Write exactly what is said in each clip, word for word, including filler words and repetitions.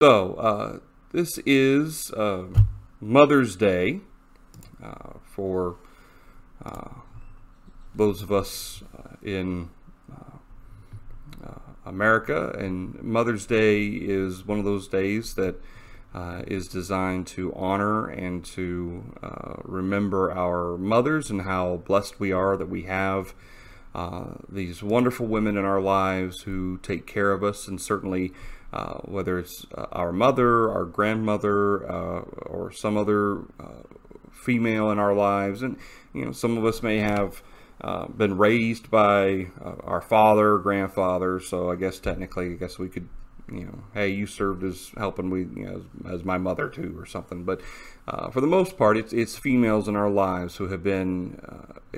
So, uh, this is uh, Mother's Day uh, for uh, those of us uh, in uh, uh, America, and Mother's Day is one of those days that uh, is designed to honor and to uh, remember our mothers and how blessed we are that we have uh, these wonderful women in our lives who take care of us, and certainly Uh, whether it's uh, our mother, our grandmother, uh, or some other uh, female in our lives. And, you know, some of us may have uh, been raised by uh, our father, grandfather, so I guess technically, I guess we could, you know, hey, you served as helping we, you know, as, as my mother too, or something. But uh, for the most part, it's, it's females in our lives who have been uh,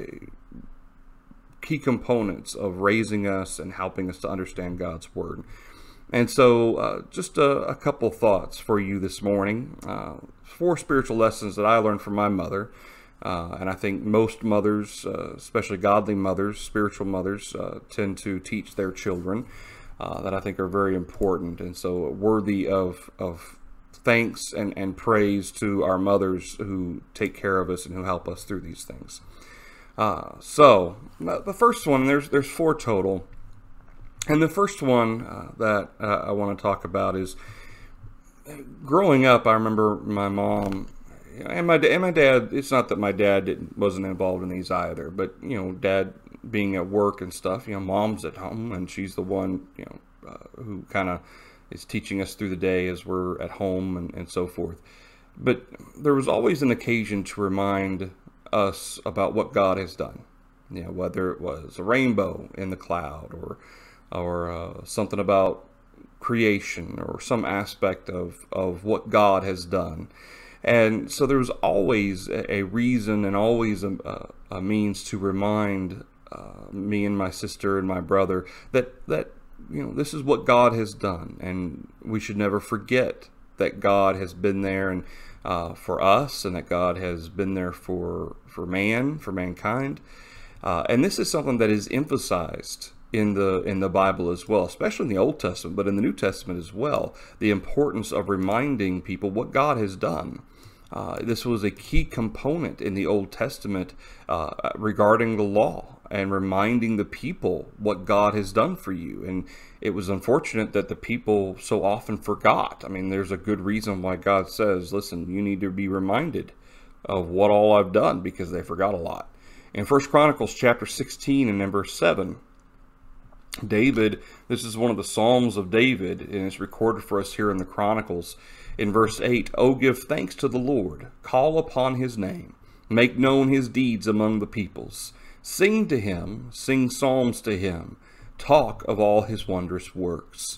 key components of raising us and helping us to understand God's Word. And so uh, just a, a couple thoughts for you this morning. Uh, four spiritual lessons that I learned from my mother. Uh, and I think most mothers, uh, especially godly mothers, spiritual mothers, uh, tend to teach their children uh, that I think are very important. And so worthy of, of thanks and, and praise to our mothers who take care of us and who help us through these things. Uh, so the first one, there's, there's four total. And the first one uh, that uh, I want to talk about is growing up. I remember my mom and my and my dad. It's not that my dad didn't, wasn't involved in these either, but you know, Dad being at work and stuff. You know, Mom's at home, and she's the one you know uh, who kind of is teaching us through the day as we're at home and, and so forth. But there was always an occasion to remind us about what God has done. You know, whether it was a rainbow in the cloud or or uh, something about creation or some aspect of, of what God has done. And so there was always a, a reason and always a, a means to remind uh, me and my sister and my brother that, that, you know, this is what God has done, and we should never forget that God has been there and uh, for us, and that God has been there for, for man, for mankind. Uh, and this is something that is emphasized in the in the Bible as well, especially in the Old Testament, but in the New Testament as well, the importance of reminding people what God has done. Uh, this was a key component in the Old Testament uh, regarding the law and reminding the people what God has done for you. And it was unfortunate that the people so often forgot. I mean, there's a good reason why God says, listen, you need to be reminded of what all I've done, because they forgot a lot. In First Chronicles chapter sixteen and in verse seven, David, this is one of the Psalms of David, and it's recorded for us here in the Chronicles. In verse eight, "Oh, give thanks to the Lord, call upon his name, make known his deeds among the peoples. Sing to him, sing psalms to him, talk of all his wondrous works.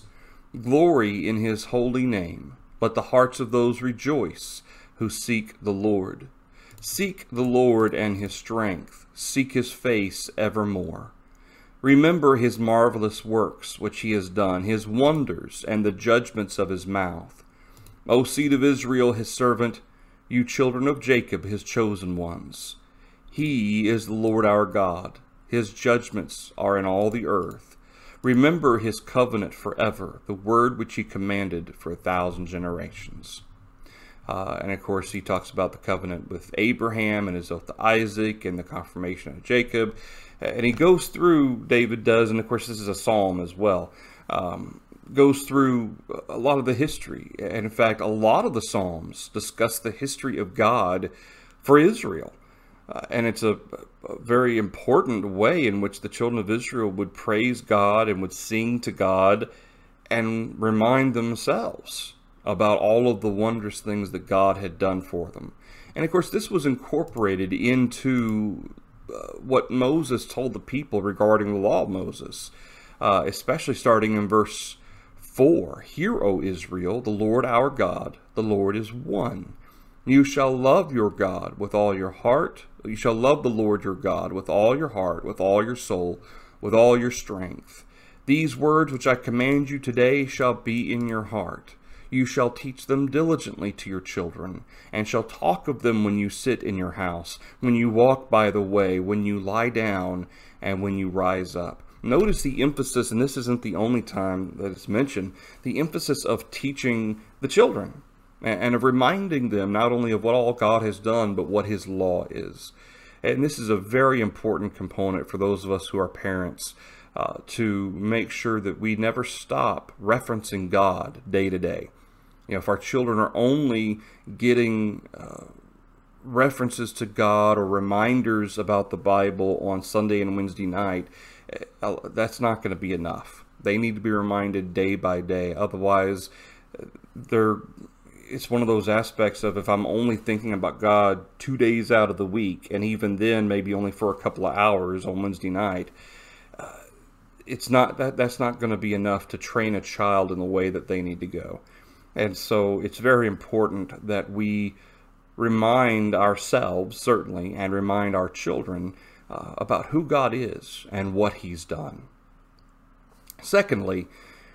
Glory in his holy name, let the hearts of those rejoice who seek the Lord. Seek the Lord and his strength, seek his face evermore. Remember his marvelous works which he has done, his wonders and the judgments of his mouth. O seed of Israel, his servant, you children of Jacob, his chosen ones. He is the Lord our God. His judgments are in all the earth. Remember his covenant forever, the word which he commanded for a thousand generations." Uh, and of course, he talks about the covenant with Abraham and his oath to Isaac and the confirmation of Jacob. And he goes through, David does, and of course this is a psalm as well, um, goes through a lot of the history. And in fact, a lot of the psalms discuss the history of God for Israel. Uh, and it's a, a very important way in which the children of Israel would praise God and would sing to God and remind themselves about all of the wondrous things that God had done for them. And of course, this was incorporated into uh, what Moses told the people regarding the law of Moses, uh, especially starting in verse four. "Hear, O Israel, the Lord our God, the Lord is one. You shall love your God with all your heart. You shall love the Lord your God with all your heart, with all your soul, with all your strength. These words which I command you today shall be in your heart. You shall teach them diligently to your children, and shall talk of them when you sit in your house, when you walk by the way, when you lie down, and when you rise up. Notice the emphasis, and this isn't the only time that it's mentioned, the emphasis of teaching the children and of reminding them not only of what all God has done, but what his law is. And this is a very important component for those of us who are parents, uh, to make sure that we never stop referencing God day to day. You know, if our children are only getting uh, references to God or reminders about the Bible on Sunday and Wednesday night, uh, that's not going to be enough. They need to be reminded day by day. Otherwise, they're it's one of those aspects of, if I'm only thinking about God two days out of the week, and even then maybe only for a couple of hours on Wednesday night, uh, it's not that that's not going to be enough to train a child in the way that they need to go. And so it's very important that we remind ourselves, certainly, and remind our children uh, about who God is and what he's done. Secondly,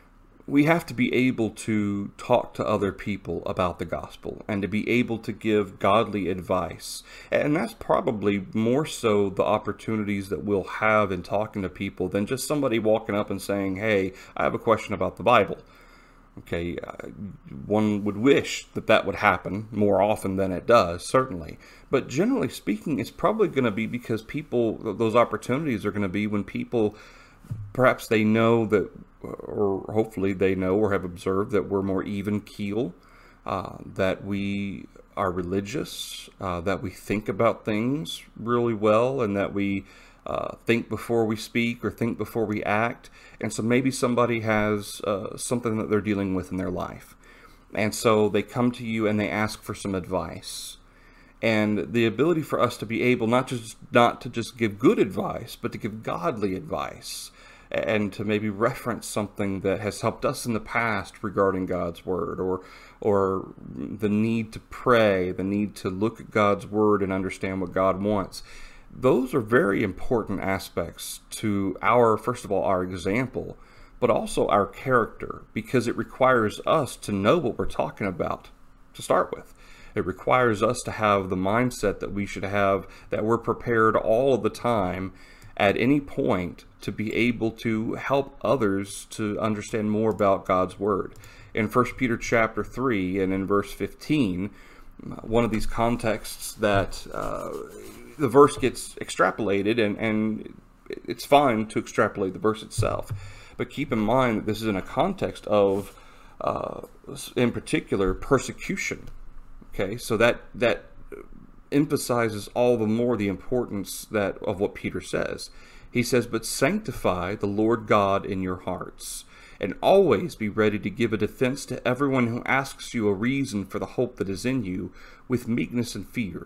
we have to be able to talk to other people about the gospel and to be able to give godly advice. And that's probably more so the opportunities that we'll have in talking to people than just somebody walking up and saying, hey, I have a question about the Bible. Okay, uh, one would wish that that would happen more often than it does, certainly. But generally speaking, it's probably going to be because people, those opportunities are going to be when people, perhaps they know that, or hopefully they know or have observed that we're more even keel, uh, that we are religious, uh, that we think about things really well, and that we uh, think before we speak or think before we act. And so maybe somebody has uh, something that they're dealing with in their life. And so they come to you and they ask for some advice. And the ability for us to be able not just not to just give good advice, but to give godly advice, and to maybe reference something that has helped us in the past regarding God's Word, or or the need to pray, the need to look at God's Word and understand what God wants. Those are very important aspects to our, first of all, our example, but also our character, because it requires us to know what we're talking about to start with. It requires us to have the mindset that we should have, that we're prepared all of the time at any point to be able to help others to understand more about God's Word. In First Peter chapter three and in verse fifteen, one of these contexts that uh, the verse gets extrapolated, and, and it's fine to extrapolate the verse itself. But keep in mind that this is in a context of, uh, in particular, persecution. Okay, so that that emphasizes all the more the importance that of what Peter says. He says, "But sanctify the Lord God in your hearts, and always be ready to give a defense to everyone who asks you a reason for the hope that is in you, with meekness and fear."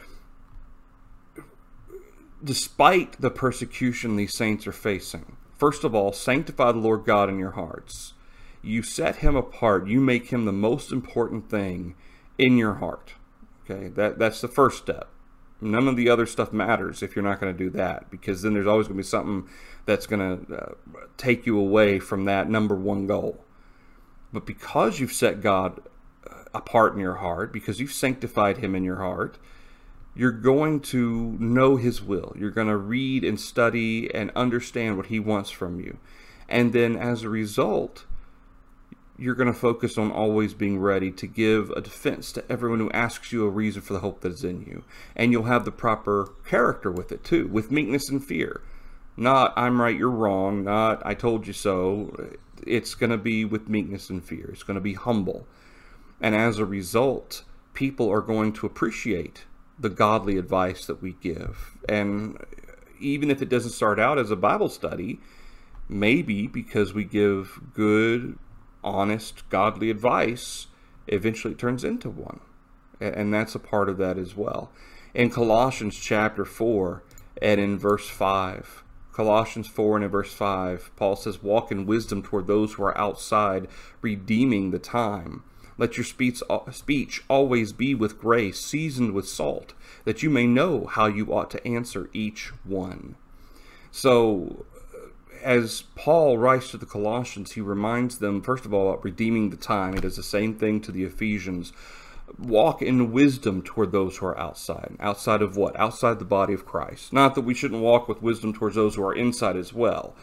Despite the persecution these saints are facing, first of all, sanctify the Lord God in your hearts. You set him apart. You make him the most important thing in your heart. Okay, that, that's the first step. None of the other stuff matters if you're not going to do that, because then there's always going to be something that's going to uh, take you away from that number one goal. But because you've set God apart in your heart, because you've sanctified him in your heart, you're going to know his will. You're going to read and study and understand what he wants from you. And then as a result, you're going to focus on always being ready to give a defense to everyone who asks you a reason for the hope that is in you. And you'll have the proper character with it too, with meekness and fear. Not, I'm right, you're wrong, not, I told you so. It's going to be with meekness and fear. It's going to be humble. And as a result, people are going to appreciate the godly advice that we give. And even if it doesn't start out as a Bible study, maybe because we give good, honest, godly advice, eventually it turns into one. And that's a part of that as well. In Colossians chapter four and in verse five, Colossians four and in verse five, Paul says, "Walk in wisdom toward those who are outside, redeeming the time. Let your speech, speech always be with grace, seasoned with salt, that you may know how you ought to answer each one." So, as Paul writes to the Colossians, he reminds them, first of all, about redeeming the time. He does the same thing to the Ephesians. Walk in wisdom toward those who are outside. Outside of what? Outside the body of Christ. Not that we shouldn't walk with wisdom towards those who are inside as well.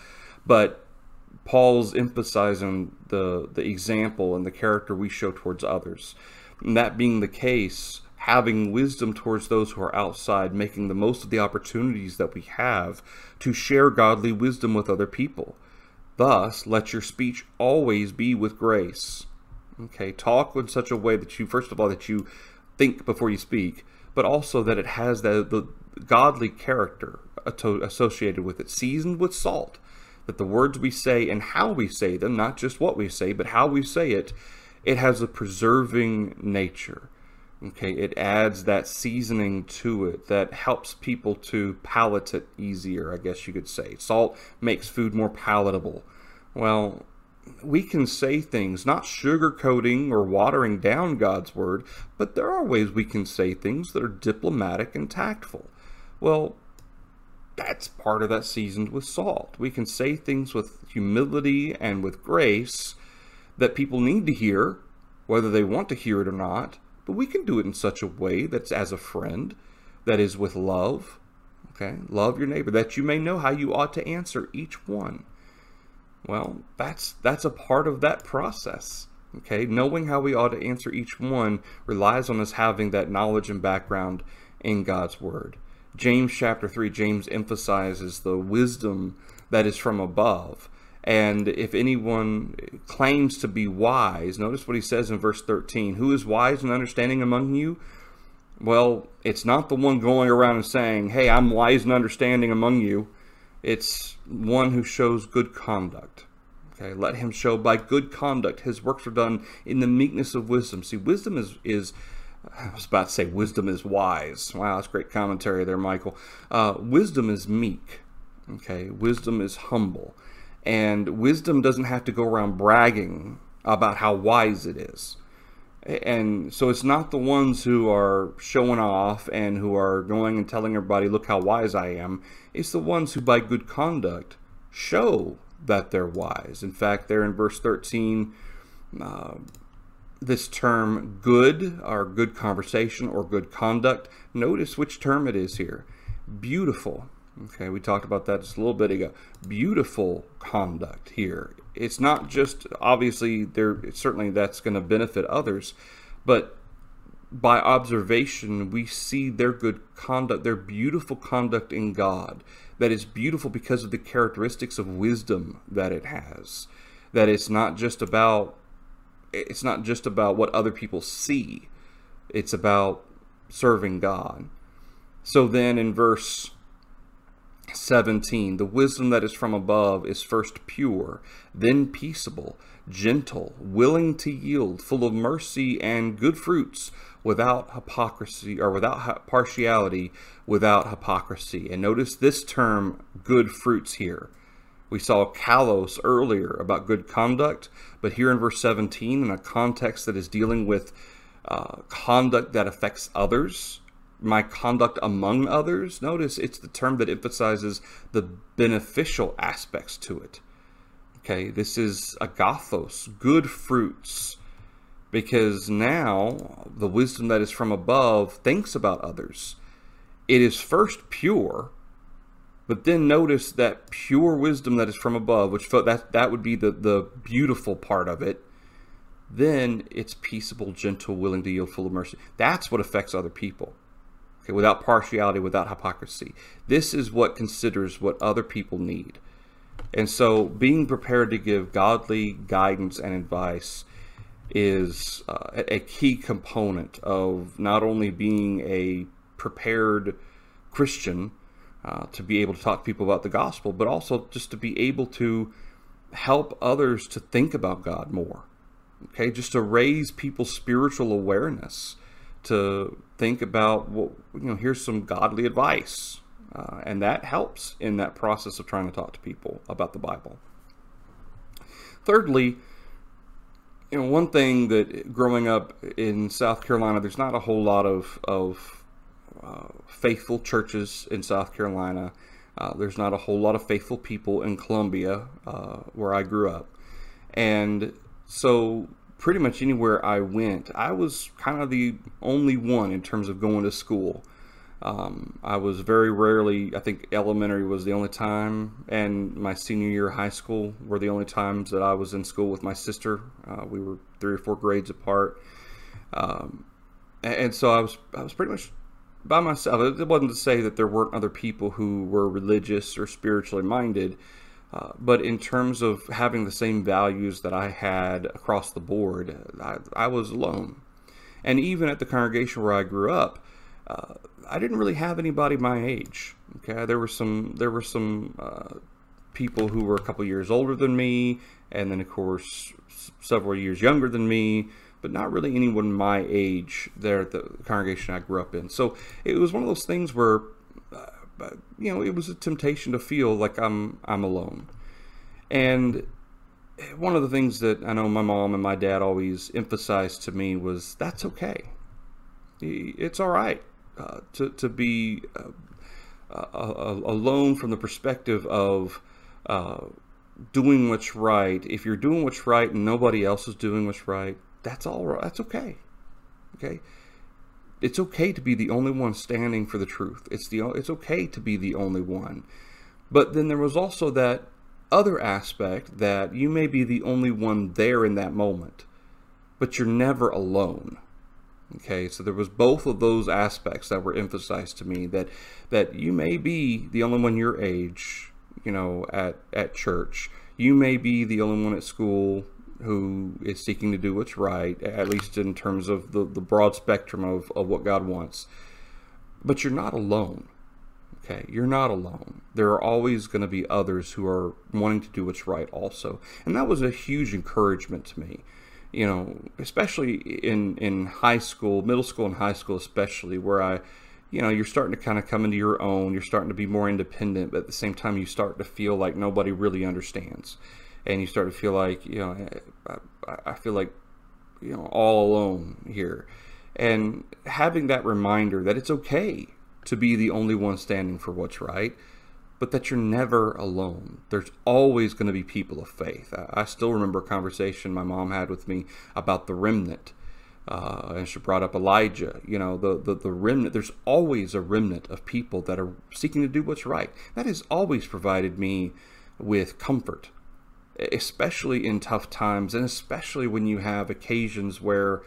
but Paul's emphasizing the, the example and the character we show towards others. And that being the case, having wisdom towards those who are outside, making the most of the opportunities that we have to share godly wisdom with other people. Thus, let your speech always be with grace. Okay, talk in such a way that you, first of all, that you think before you speak, but also that it has the, the godly character associated with it, seasoned with salt, that the words we say and how we say them, not just what we say, but how we say it, it has a preserving nature. Okay, it adds that seasoning to it that helps people to palate it easier, I guess you could say. Salt makes food more palatable. Well, we can say things, not sugarcoating or watering down God's word, but there are ways we can say things that are diplomatic and tactful. Well, that's part of that seasoned with salt. We can say things with humility and with grace that people need to hear, whether they want to hear it or not. But we can do it in such a way that's as a friend, that is with love. Okay, love your neighbor, that you may know how you ought to answer each one. Well, that's that's a part of that process. Okay, knowing how we ought to answer each one relies on us having that knowledge and background in God's word. James chapter three, James emphasizes the wisdom that is from above. And if anyone claims to be wise, notice what he says in verse thirteen. Who is wise and understanding among you? Well, it's not the one going around and saying, hey, I'm wise and understanding among you. It's one who shows good conduct. Okay, let him show by good conduct. His works are done in the meekness of wisdom. See, wisdom is, is I was about to say wisdom is wise. Wow, that's great commentary there, Michael. Uh, wisdom is meek. Okay, wisdom is humble. And wisdom doesn't have to go around bragging about how wise it is. And so it's not the ones who are showing off and who are going and telling everybody, look how wise I am. It's the ones who by good conduct show that they're wise. In fact, there in verse thirteen, uh, this term good, or good conversation, or good conduct, notice which term it is here. Beautiful. Okay, we talked about that just a little bit ago. Beautiful conduct here. It's not just, obviously, there certainly that's going to benefit others, but by observation, we see their good conduct, their beautiful conduct in God, that is beautiful because of the characteristics of wisdom that it has. That it's not just about, it's not just about what other people see. It's about serving God. So then in verse seventeen, the wisdom that is from above is first pure, then peaceable, gentle, willing to yield, full of mercy and good fruits, without hypocrisy, or without partiality, without hypocrisy. And notice this term, good fruits, here. We saw kalos earlier about good conduct, but here in verse seventeen, in a context that is dealing with uh, conduct that affects others, my conduct among others, notice it's the term that emphasizes the beneficial aspects to it. Okay, this is agathos, good fruits, because now the wisdom that is from above thinks about others. It is first pure, but then notice that pure wisdom that is from above, which that, that would be the, the beautiful part of it. Then it's peaceable, gentle, willing to yield, full of mercy. That's what affects other people. Okay, without partiality, without hypocrisy. This is what considers what other people need. And so being prepared to give godly guidance and advice is uh, a key component of not only being a prepared Christian uh, to be able to talk to people about the gospel, but also just to be able to help others to think about God more. Okay, just to raise people's spiritual awareness, to think about, well, you know, here's some godly advice. Uh, and that helps in that process of trying to talk to people about the Bible. Thirdly, you know, one thing that growing up in South Carolina, there's not a whole lot of, of uh, faithful churches in South Carolina. Uh, there's not a whole lot of faithful people in Columbia, uh, where I grew up. And so pretty much anywhere I went, I was kind of the only one in terms of going to school. Um, I was very rarely, I think elementary was the only time, and my senior year of high school were the only times that I was in school with my sister. Uh, we were three or four grades apart. Um, and so I was, I was pretty much by myself. It wasn't to say that there weren't other people who were religious or spiritually minded, uh, but in terms of having the same values that I had across the board, I, I was alone. And even at the congregation where I grew up, uh, I didn't really have anybody my age. Okay, there were some there were some uh, people who were a couple years older than me, and then of course several years younger than me, but not really anyone my age there at the congregation I grew up in. So it was one of those things where, uh, you know, it was a temptation to feel like I'm I'm alone. And one of the things that I know my mom and my dad always emphasized to me was that's okay. It's all right. Uh, to, to be uh, uh, uh, alone from the perspective of uh, doing what's right. If you're doing what's right and nobody else is doing what's right, that's all right. That's okay. Okay. It's okay to be the only one standing for the truth. It's the it's okay to be the only one. But then there was also that other aspect that you may be the only one there in that moment, but you're never alone. Okay, so there was both of those aspects that were emphasized to me, that that you may be the only one your age, you know, at, at church. You may be the only one at school who is seeking to do what's right, at least in terms of the, the broad spectrum of, of what God wants. But you're not alone. Okay, you're not alone. There are always going to be others who are wanting to do what's right also. And that was a huge encouragement to me. You know, especially in, in high school, middle school and high school especially, where I, you know, you're starting to kind of come into your own, you're starting to be more independent, but at the same time you start to feel like nobody really understands. And you start to feel like, you know, I, I feel like, you know, all alone here. And having that reminder that it's okay to be the only one standing for what's right, but that you're never alone. There's always going to be people of faith. I, I still remember a conversation my mom had with me about the remnant. Uh, and she brought up Elijah, you know, the, the, the remnant. There's always a remnant of people that are seeking to do what's right. That has always provided me with comfort, especially in tough times, and especially when you have occasions where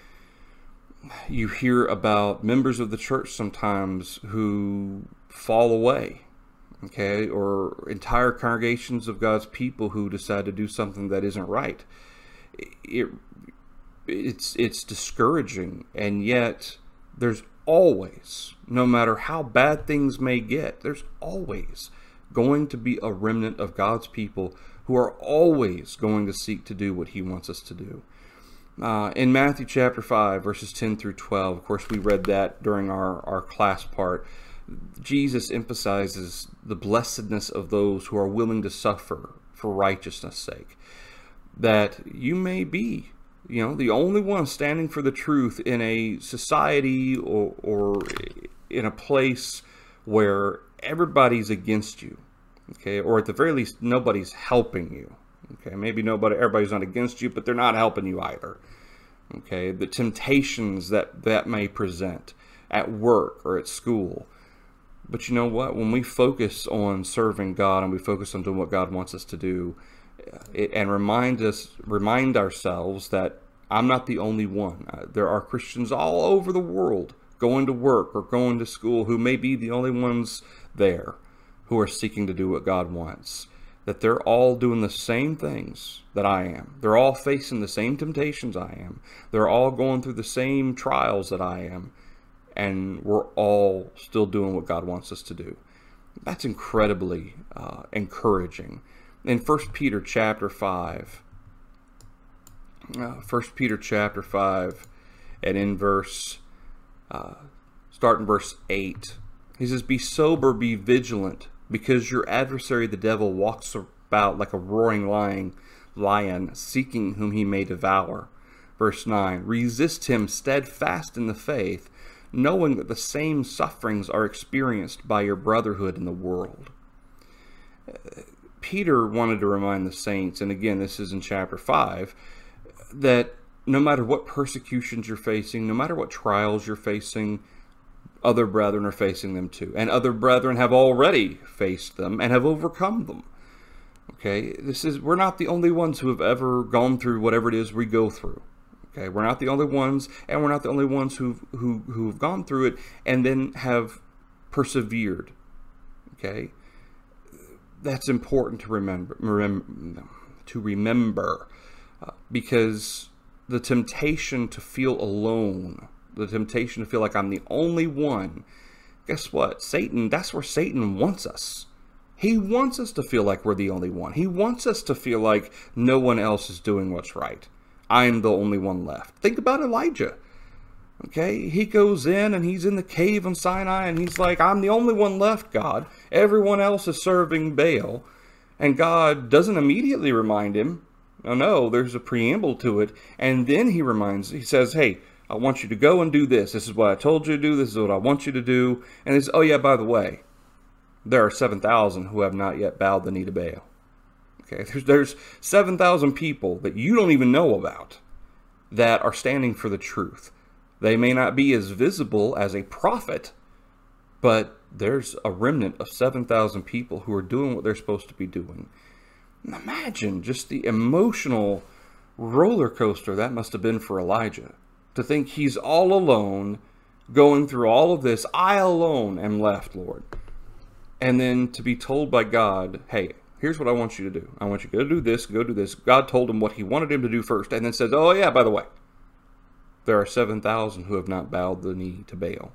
you hear about members of the church sometimes who fall away. Okay, or entire congregations of God's people who decide to do something that isn't right. It, it's it's discouraging, and yet there's always, no matter how bad things may get, there's always going to be a remnant of God's people who are always going to seek to do what He wants us to do. Uh, in Matthew chapter five, verses ten through twelve, of course we read that during our, our class part, Jesus emphasizes the blessedness of those who are willing to suffer for righteousness' sake. That you may be, you know, the only one standing for the truth in a society or, or in a place where everybody's against you. Okay, or at the very least, nobody's helping you. Okay, maybe nobody, everybody's not against you, but they're not helping you either. Okay, the temptations that that may present at work or at school. But you know what? When we focus on serving God and we focus on doing what God wants us to do, it, and remind us, remind ourselves that I'm not the only one. Uh, there are Christians all over the world going to work or going to school who may be the only ones there who are seeking to do what God wants. That they're all doing the same things that I am. They're all facing the same temptations I am. They're all going through the same trials that I am. And we're all still doing what God wants us to do. That's incredibly uh, encouraging. In First Peter chapter five, uh, First Peter chapter five, and in verse, uh, start in verse eight, he says, "Be sober, be vigilant, because your adversary the devil walks about like a roaring lion, lion, seeking whom he may devour." Verse nine, "Resist him steadfast in the faith, knowing that the same sufferings are experienced by your brotherhood in the world." Peter wanted to remind the saints, and again, this is in chapter five, that no matter what persecutions you're facing, no matter what trials you're facing, other brethren are facing them too. And other brethren have already faced them and have overcome them. Okay, this is, we're not the only ones who have ever gone through whatever it is we go through. Okay, we're not the only ones, and we're not the only ones who who who have gone through it and then have persevered. Okay, that's important to remember. remember to remember, uh, because the temptation to feel alone, the temptation to feel like I'm the only one. Guess what? Satan. That's where Satan wants us. He wants us to feel like we're the only one. He wants us to feel like no one else is doing what's right. I'm the only one left. Think about Elijah. Okay, he goes in and he's in the cave on Sinai and he's like, I'm the only one left, God. Everyone else is serving Baal. And God doesn't immediately remind him. Oh no, there's a preamble to it. And then he reminds, he says, hey, I want you to go and do this. This is what I told you to do. This is what I want you to do. And he says, oh yeah, by the way, there are seven thousand who have not yet bowed the knee to Baal. Okay, there's, there's seven thousand people that you don't even know about that are standing for the truth. They may not be as visible as a prophet, but there's a remnant of seven thousand people who are doing what they're supposed to be doing. Imagine just the emotional roller coaster that must have been for Elijah. To think he's all alone, going through all of this. I alone am left, Lord. And then to be told by God, hey, here's what I want you to do. I want you to go do this, go do this. God told him what he wanted him to do first, and then says, oh yeah, by the way, there are seven thousand who have not bowed the knee to Baal.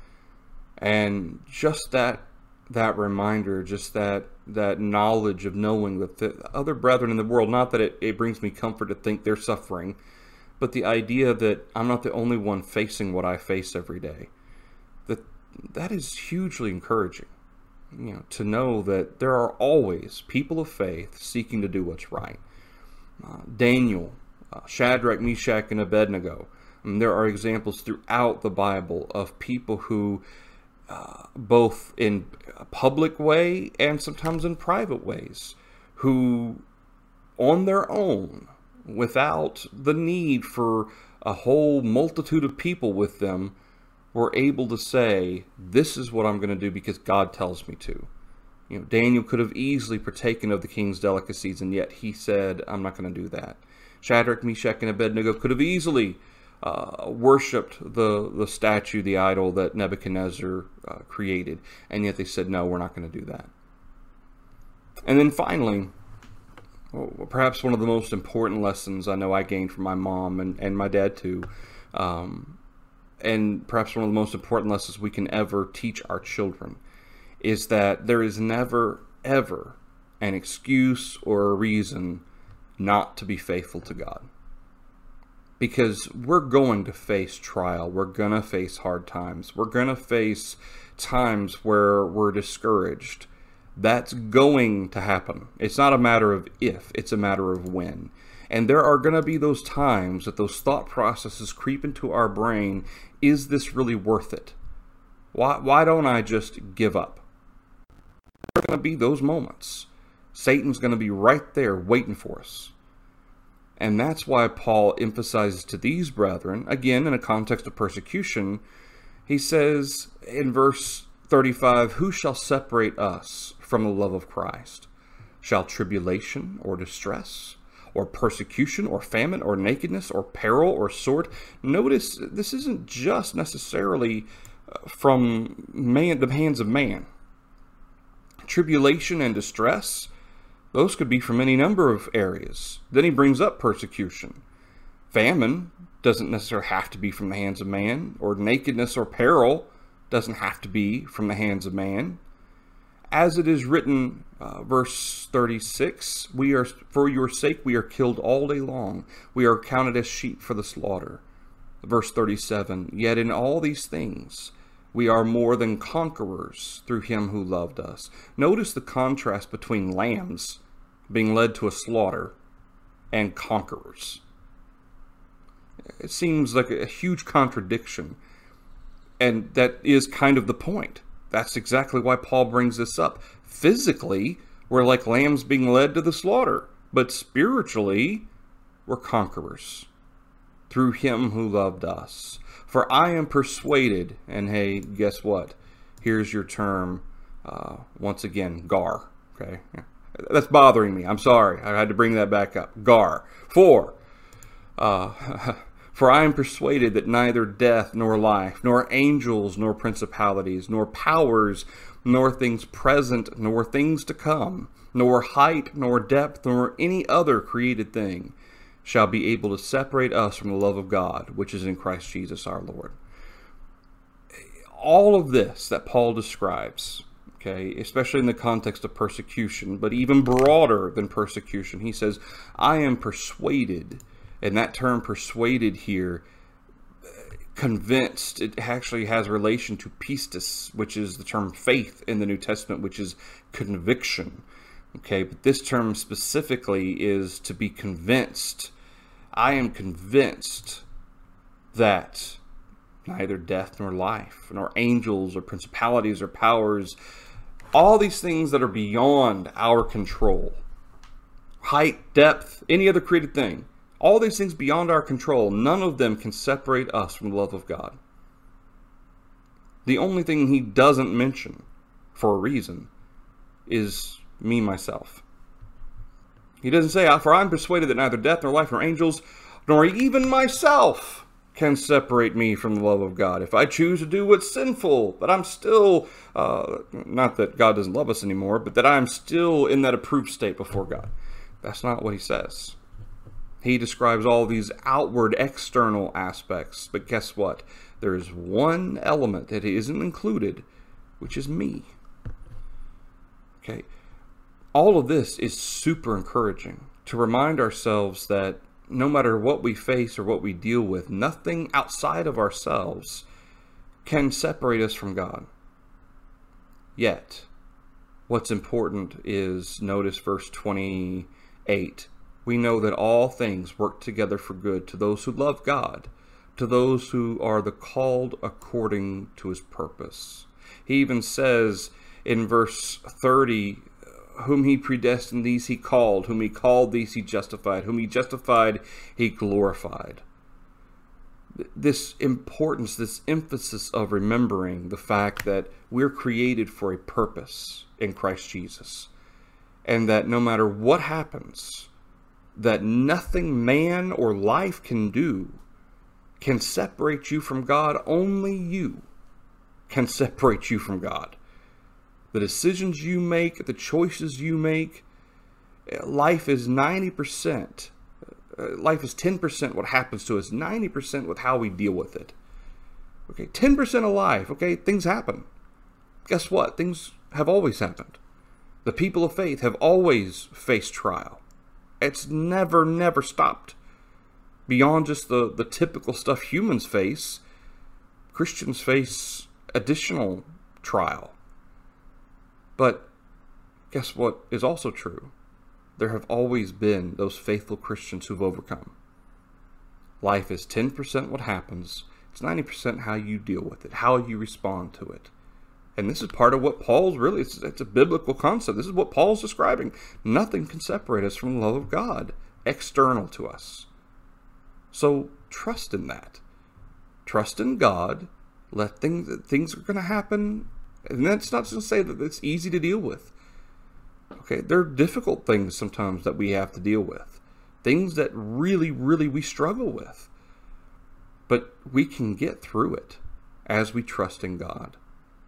And just that that reminder, just that that knowledge of knowing that the other brethren in the world, not that it, it brings me comfort to think they're suffering, but the idea that I'm not the only one facing what I face every day, that that is hugely encouraging. You know, to know that there are always people of faith seeking to do what's right. Uh, Daniel, uh, Shadrach, Meshach, and Abednego. I mean, there are examples throughout the Bible of people who, uh, both in a public way and sometimes in private ways, who on their own, without the need for a whole multitude of people with them, were able to say, this is what I'm going to do because God tells me to. You know, Daniel could have easily partaken of the king's delicacies, and yet he said, I'm not going to do that. Shadrach, Meshach, and Abednego could have easily uh, worshipped the, the statue, the idol that Nebuchadnezzar uh, created, and yet they said, no, we're not going to do that. And then finally, well, perhaps one of the most important lessons I know I gained from my mom and, and my dad too, um, and perhaps one of the most important lessons we can ever teach our children, is that there is never, ever an excuse or a reason not to be faithful to God. Because we're going to face trial. We're going to face hard times. We're going to face times where we're discouraged. That's going to happen. It's not a matter of if, it's a matter of when. And there are going to be those times that those thought processes creep into our brain. Is this really worth it? Why, why don't I just give up? There are going to be those moments. Satan's going to be right there waiting for us. And that's why Paul emphasizes to these brethren, again in a context of persecution, he says in verse thirty-five, who shall separate us from the love of Christ? Shall tribulation or distress, or persecution, or famine, or nakedness, or peril, or sword? Notice this isn't just necessarily from man, the hands of man. Tribulation and distress, those could be from any number of areas. Then he brings up persecution. Famine doesn't necessarily have to be from the hands of man, or nakedness or peril doesn't have to be from the hands of man. As it is written, uh, verse thirty-six, we are, for your sake we are killed all day long. We are counted as sheep for the slaughter. Verse thirty-seven, yet in all these things we are more than conquerors through him who loved us. Notice the contrast between lambs being led to a slaughter and conquerors. It seems like a huge contradiction, and that is kind of the point. That's exactly why Paul brings this up. Physically, we're like lambs being led to the slaughter, but spiritually, we're conquerors through him who loved us. For I am persuaded, and hey, guess what? Here's your term, uh, once again, gar. Okay, that's bothering me. I'm sorry. I had to bring that back up. Gar. For, uh, for I am persuaded that neither death nor life, nor angels nor principalities, nor powers, nor things present, nor things to come, nor height, nor depth, nor any other created thing shall be able to separate us from the love of God, which is in Christ Jesus our Lord. All of this that Paul describes, okay, especially in the context of persecution, but even broader than persecution, he says, I am persuaded, and that term persuaded here, convinced, it actually has relation to pistis, which is the term faith in the New Testament, which is conviction. Okay, but this term specifically is to be convinced. I am convinced that neither death nor life, nor angels or principalities or powers, all these things that are beyond our control, height, depth, any other created thing, all these things beyond our control, none of them can separate us from the love of God. The only thing he doesn't mention, for a reason, is me, myself. He doesn't say, for I'm persuaded that neither death nor life nor angels, nor even myself can separate me from the love of God. If I choose to do what's sinful, that I'm still, uh, not that God doesn't love us anymore, but that I'm still in that approved state before God. That's not what he says. He describes all these outward, external aspects, but guess what? There is one element that isn't included, which is me. Okay. All of this is super encouraging to remind ourselves that no matter what we face or what we deal with, nothing outside of ourselves can separate us from God. Yet, what's important is, notice verse twenty-eight. We know that all things work together for good to those who love God, to those who are the called according to his purpose. He even says in verse thirty, whom he predestined, these he called. Whom he called, these he justified. Whom he justified, he glorified. This importance, this emphasis of remembering the fact that we're created for a purpose in Christ Jesus. And that no matter what happens, that nothing man or life can do can separate you from God. Only you can separate you from God. The decisions you make, the choices you make, life is ninety percent. Life is ten percent what happens to us, ninety percent with how we deal with it. Okay, ten percent of life, okay, things happen. Guess what? Things have always happened. The people of faith have always faced trial. It's never, never stopped. Beyond just the, the typical stuff humans face, Christians face additional trial. But guess what is also true? There have always been those faithful Christians who've overcome. Life is ten percent what happens. It's ninety percent how you deal with it, how you respond to it. And this is part of what Paul's really, it's, it's a biblical concept. This is what Paul's describing. Nothing can separate us from the love of God, external to us. So trust in that. Trust in God. Let things, things are going to happen. And that's not to say that it's easy to deal with. Okay, there are difficult things sometimes that we have to deal with. Things that really, really we struggle with. But we can get through it as we trust in God.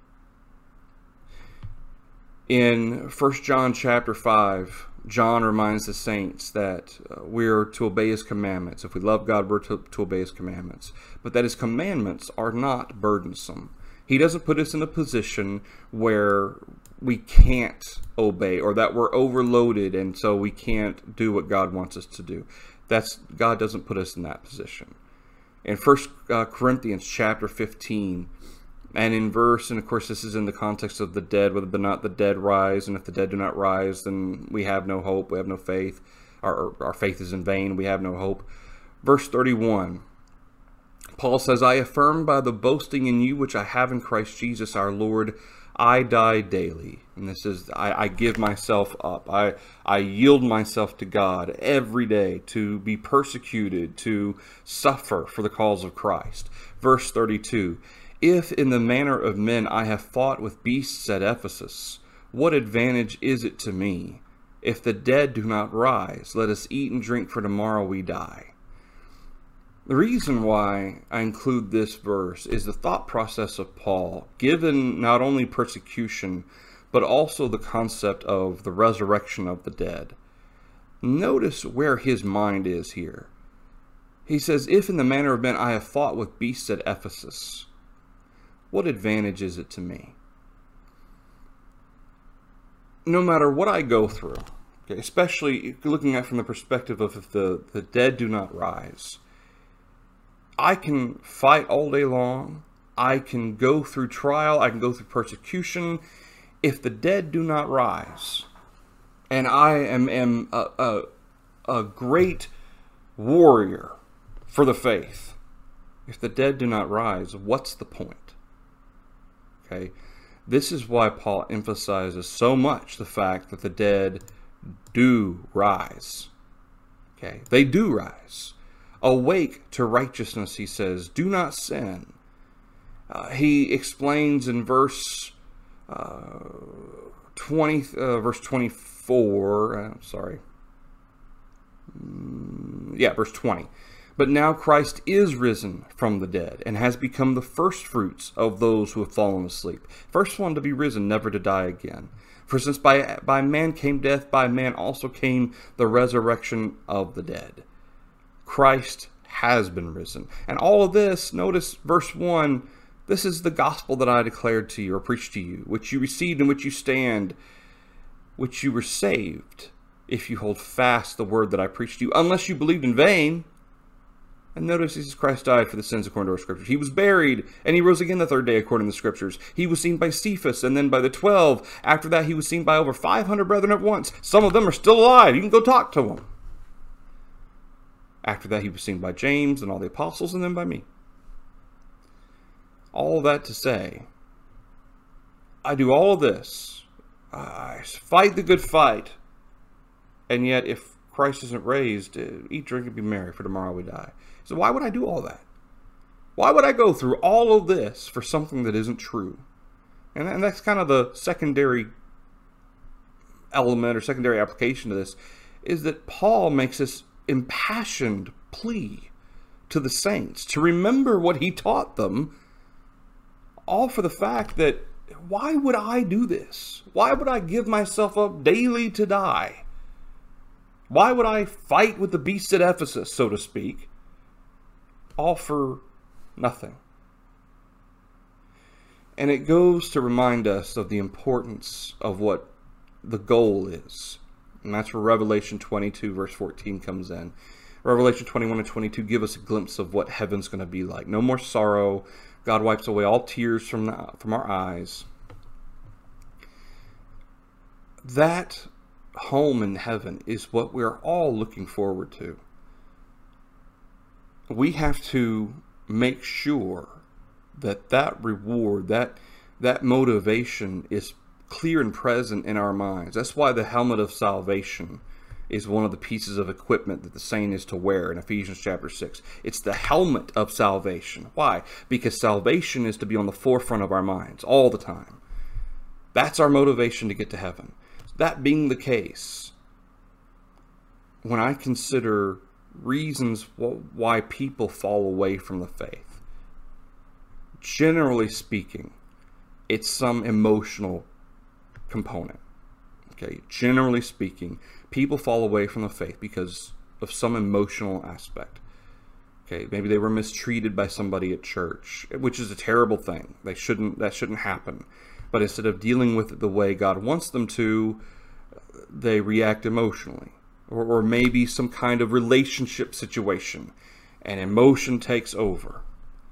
In First John chapter five, John reminds the saints that uh, we're to obey his commandments. If we love God, we're to, to obey his commandments. But that his commandments are not burdensome. He doesn't put us in a position where we can't obey or that we're overloaded and so we can't do what God wants us to do. That's God doesn't put us in that position. In First Corinthians chapter fifteen, and in verse, and of course this is in the context of the dead, whether or not the dead rise, and if the dead do not rise, then we have no hope, we have no faith, our, our faith is in vain, we have no hope. Verse thirty-one, Paul says, I affirm by the boasting in you which I have in Christ Jesus our Lord, I die daily. And this is, I, I give myself up. I, I yield myself to God every day to be persecuted, to suffer for the cause of Christ. Verse thirty-two, if in the manner of men I have fought with beasts at Ephesus, what advantage is it to me? If the dead do not rise, let us eat and drink, for tomorrow we die. The reason why I include this verse is the thought process of Paul, given not only persecution, but also the concept of the resurrection of the dead. Notice where his mind is here. He says, if in the manner of men I have fought with beasts at Ephesus, what advantage is it to me? No matter what I go through, okay, especially looking at it from the perspective of if the, the dead do not rise, I can fight all day long. I can go through trial. I can go through persecution. If the dead do not rise, and I am, am a, a, a great warrior for the faith, if the dead do not rise, what's the point? Okay, this is why Paul emphasizes so much the fact that the dead do rise. Okay, they do rise. Awake to righteousness, he says, do not sin. Uh, he explains in verse uh, twenty, uh, verse twenty-four. Uh, sorry, mm, yeah, verse twenty. But now Christ is risen from the dead and has become the first fruits of those who have fallen asleep. First one to be risen, never to die again. For since by by man came death, by man also came the resurrection of the dead. Christ has been risen. And all of this, notice verse one, this is the gospel that I declared to you or preached to you, which you received, in which you stand, which you were saved, if you hold fast the word that I preached to you, unless you believed in vain. And notice Jesus Christ died for the sins according to our scriptures. He was buried, and he rose again the third day according to the scriptures. He was seen by Cephas, and then by the twelve. After that, he was seen by over five hundred brethren at once. Some of them are still alive. You can go talk to them. After that, he was seen by James and all the apostles, and then by me. All that to say, I do all of this. I fight the good fight. And yet, if Christ isn't raised, eat, drink, and be merry, for tomorrow we die. So why would I do all that? Why would I go through all of this for something that isn't true? And, and that's kind of the secondary element or secondary application to this, is that Paul makes this impassioned plea to the saints to remember what he taught them, all for the fact that why would I do this? Why would I give myself up daily to die? Why would I fight with the beasts at Ephesus, so to speak, all for nothing? And it goes to remind us of the importance of what the goal is. And that's where Revelation twenty-two verse fourteen comes in. Revelation twenty-one and twenty-two give us a glimpse of what heaven's going to be like. No more sorrow. God wipes away all tears from, the, from our eyes. That home in heaven is what we're all looking forward to. We have to make sure that that reward, that, that motivation is clear and present in our minds. That's why the helmet of salvation is one of the pieces of equipment that the saint is to wear in Ephesians chapter six. It's the helmet of salvation. Why? Because salvation is to be on the forefront of our minds all the time. That's our motivation to get to heaven. That being the case, when I consider reasons why people fall away from the faith, generally speaking, it's some emotional component. Okay, generally speaking, people fall away from the faith because of some emotional aspect. Okay, maybe they were mistreated by somebody at church, which is a terrible thing. They shouldn't. That shouldn't happen. But instead of dealing with it the way God wants them to, they react emotionally, or, or maybe some kind of relationship situation, and emotion takes over.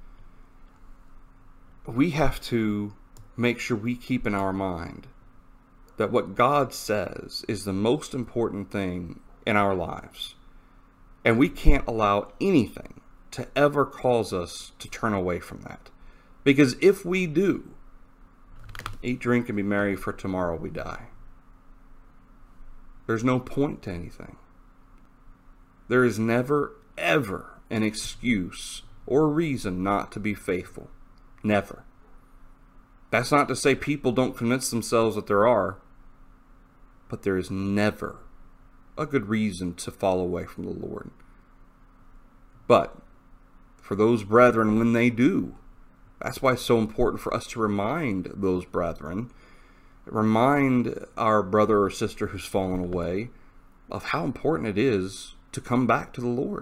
We have to make sure we keep in our mind that what God says is the most important thing in our lives. And we can't allow anything to ever cause us to turn away from that. Because if we do, Eat, drink, and be merry, for tomorrow we die. There's no point to anything. There is never, ever an excuse or reason not to be faithful. Never. That's not to say people don't convince themselves that there are, but there is never a good reason to fall away from the Lord. But for those brethren, when they do, that's why it's so important for us to remind those brethren, remind our brother or sister who's fallen away of how important it is to come back to the Lord.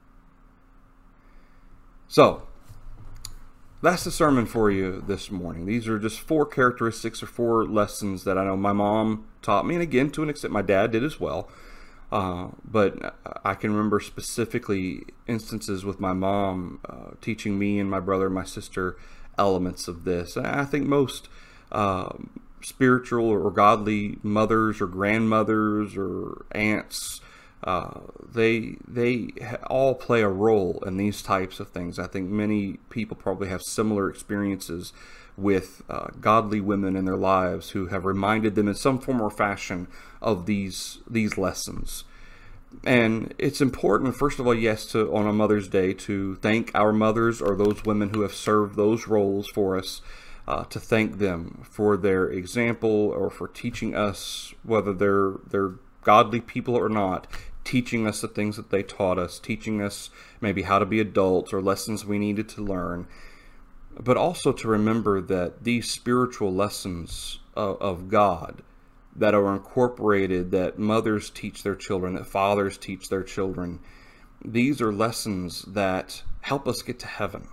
So, that's the sermon for you this morning. These are just four characteristics or four lessons that I know my mom taught me, and again, to an extent, my dad did as well. Uh, but I can remember specifically instances with my mom uh, teaching me and my brother and my sister elements of this. And I think most uh, spiritual or godly mothers or grandmothers or aunts, uh, they they all play a role in these types of things. I think many people probably have similar experiences with uh, godly women in their lives who have reminded them in some form or fashion of these these lessons. And it's important, first of all, yes, to on a Mother's Day to thank our mothers or those women who have served those roles for us, uh, to thank them for their example or for teaching us, whether they're they're godly people or not, teaching us the things that they taught us, teaching us maybe how to be adults or lessons we needed to learn. But also to remember that these spiritual lessons of, of God that are incorporated, that mothers teach their children, that fathers teach their children, these are lessons that help us get to heaven.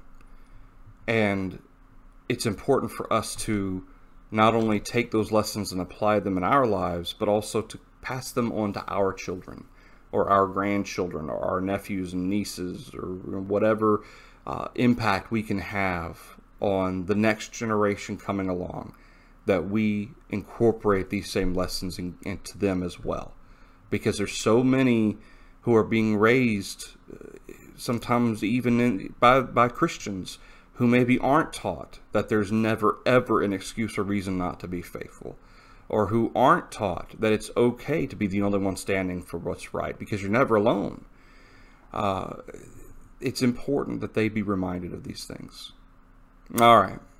And it's important for us to not only take those lessons and apply them in our lives, but also to pass them on to our children or our grandchildren or our nephews and nieces or whatever Uh, impact we can have on the next generation coming along, that we incorporate these same lessons in, into them as well. Because there's so many who are being raised, uh, sometimes even in, by, by Christians, who maybe aren't taught that there's never ever an excuse or reason not to be faithful, or who aren't taught that it's okay to be the only one standing for what's right, because you're never alone. Uh, It's important that they be reminded of these things. All right.